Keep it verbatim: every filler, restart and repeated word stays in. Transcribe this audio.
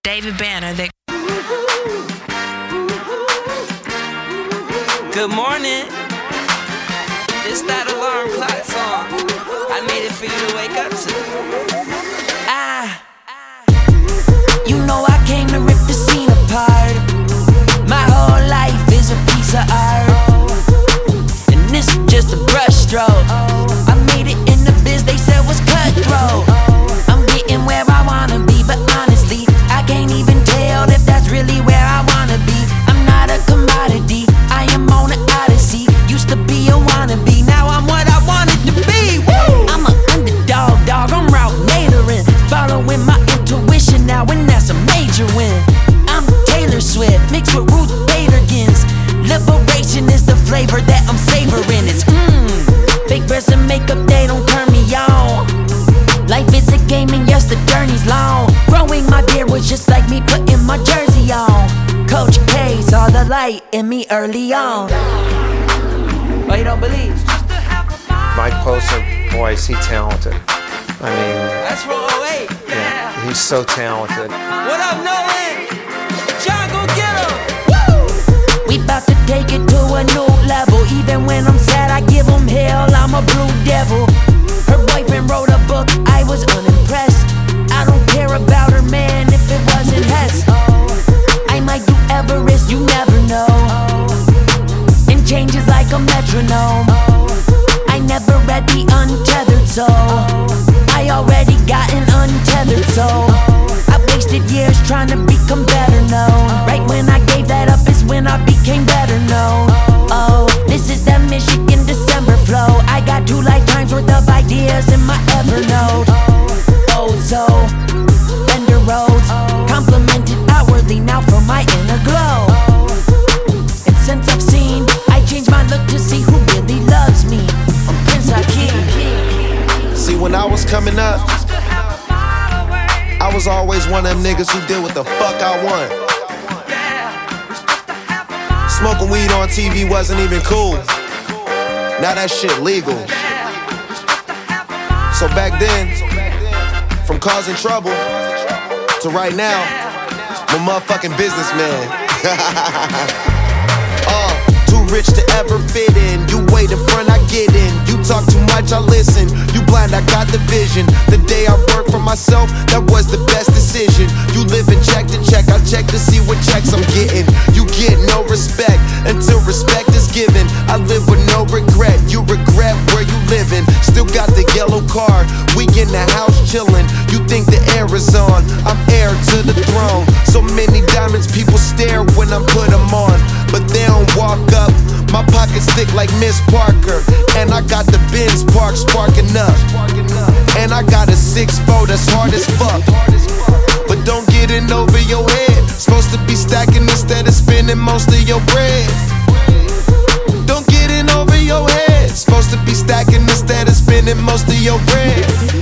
David Banner. That Good morning. This that alarm clock song. I made it for you to wake up to. Ah, you know I came to rip the scene apart. My whole life is a piece of art, and this is just a brush stroke. I made it in the biz they said was cutthroat. I'm getting where I wanna be, but honestly, I can't even tell if that's really where I wanna be. I'm not a commodity, I am on an odyssey. Used to be a wannabe, now I'm what I wanted to be. Woo! I'm an underdog, dog, I'm route natoring, following my intuition now, and that's a major win. I'm Taylor Swift, mixed with Ruth Bader Ginsburg. Liberation is the flavor that I'm savoring. It's mmm, fake breasts and makeup, they don't turn me on. Life is a game and yes, the journey's long. Growing my beard was just like me putting my jersey on. Coach K saw the light in me early on. Oh, you don't believe? Mike Posner, boy, is he talented. I mean, That's from oh eight. yeah, he's so talented. What up, Nolan? John, go get him. Woo! We bout to take it to a new level. Even when I'm sad, I give him hell. I'm a blue devil. Her boyfriend wrote a book, I was unimpressed. I don't care about her man if it wasn't Hess. I might do Everest, you never know. And changes like a metronome. I never read The Untethered Soul. I already got an untethered soul. I wasted years trying to become better known. Right when I gave that up is when I became better known. Oh, this is that Michigan December flow. I got two lifetimes worth of ideas in my Evernote. Oh, so Fender Rhodes, complimented outwardly now for my inner glow. And since I've seen, I changed my look to see who really loves me. I'm Prince Hakeem. See, when I was coming up, I was always one of them niggas who did what the fuck I want. Smoking weed on T V wasn't even cool. Now that shit legal. So back then, from causing trouble to right now, I'm a motherfucking businessman. uh, too rich to ever fit in. You wait in front, I get in. You talk too much, I listen. You blind, I got the vision. The day I work for myself, that was the best decision. You live in check to check, I check to see what checks I'm getting. You get no respect until respect is given. I live with no regret, you regret where you living. Still got the yellow card, we in the house chillin'. You think the air is on, I'm heir to the throne. So many diamonds, people stare when I put them on, but they don't walk up. My pockets thick like Miss Parker, and I got the Benz Park sparking up. And I got a six four that's hard as fuck, but don't get in over your head. Supposed to be stacking instead of spending most of your bread. Don't get in over your head. Supposed to be stacking instead of spending most of your bread.